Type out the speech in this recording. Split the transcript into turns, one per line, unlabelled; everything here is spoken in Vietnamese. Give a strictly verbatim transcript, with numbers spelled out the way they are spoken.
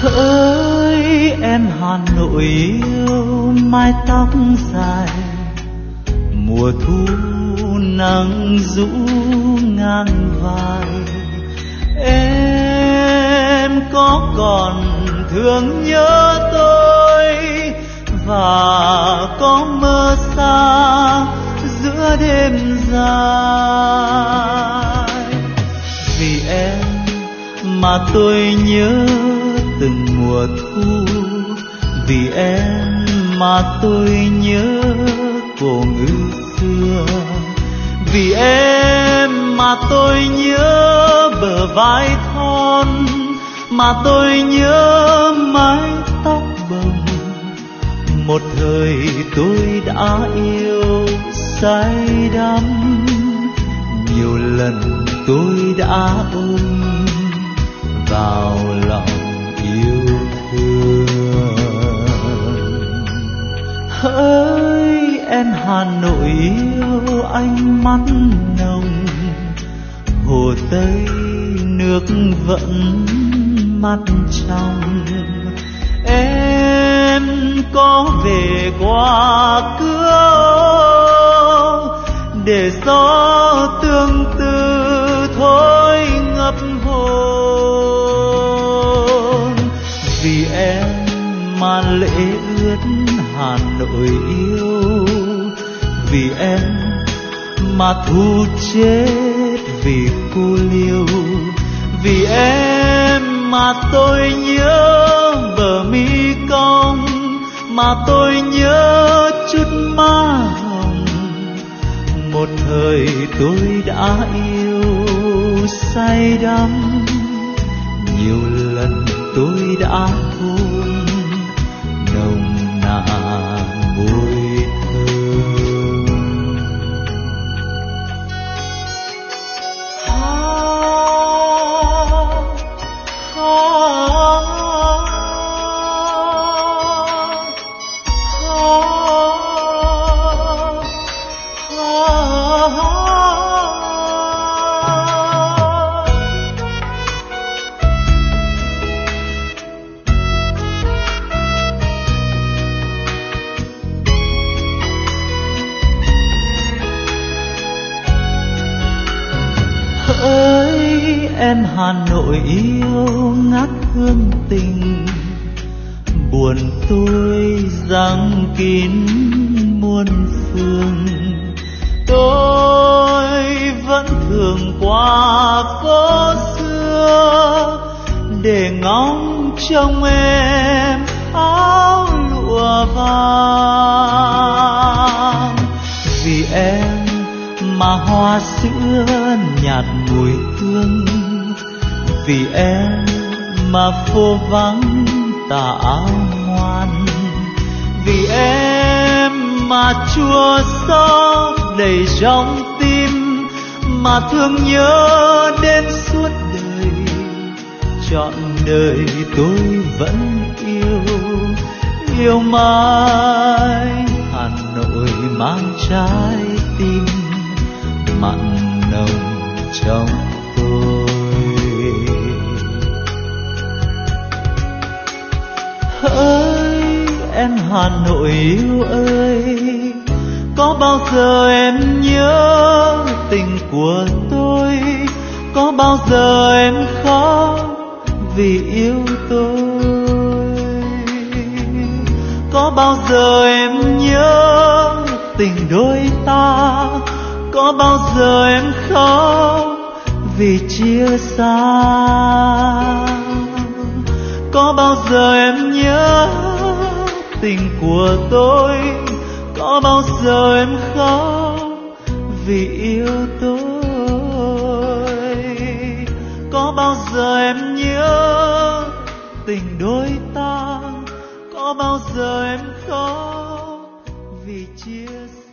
Hỡi em Hà Nội yêu, mái tóc dài mùa thu nắng rũ ngang vai. Em có còn thương nhớ tôi và có mơ xa giữa đêm dài. Vì em mà tôi nhớ từng mùa thu, vì em mà tôi nhớ cổ ngữ xưa, vì em mà tôi nhớ bờ vai thon, mà tôi nhớ mái tóc bồng. Một thời tôi đã yêu say đắm, nhiều lần tôi đã ôm vào lòng yêu thương. Hỡi em Hà Nội yêu, ánh mắt nồng hồ Tây nước vẫn mắt trong. Em có về qua cửa để gió tương tư thôi ngập hồn. Vì em mà lệ ướt Hà Nội yêu, vì em mà thu chết vì cô liêu, vì em mà tôi nhớ bờ mi cong, mà tôi nhớ chút má hồng. Một thời tôi đã yêu say đắm, nhiều lần tôi đã hôn nồng nàn môi thơm. Ha, ha, hỡi em Hà Nội yêu, ngát hương tình buồn tôi giăng kín muôn phương. Tôi vẫn thường qua phố xưa để ngóng trông em áo lụa vàng. Vì em mà hoa sữa nhạt mùi hương, vì em mà phố vắng tà áo ngoan, vì em mà chua xót đầy trong tim, mà thương nhớ đến suốt đời. Trọn đời tôi vẫn yêu, yêu mãi Hà Nội mang trái tim mặn nồng trong tôi. Hỡi em Hà Nội yêu ơi, có bao giờ em nhớ tình của tôi, có bao giờ em khóc vì yêu tôi, có bao giờ em nhớ tình đôi ta, có bao giờ em khóc vì chia xa, có bao giờ em nhớ tình của tôi, có bao giờ em khóc vì yêu tôi, có bao giờ em nhớ tình đôi ta, có bao giờ em khóc vì chia xa.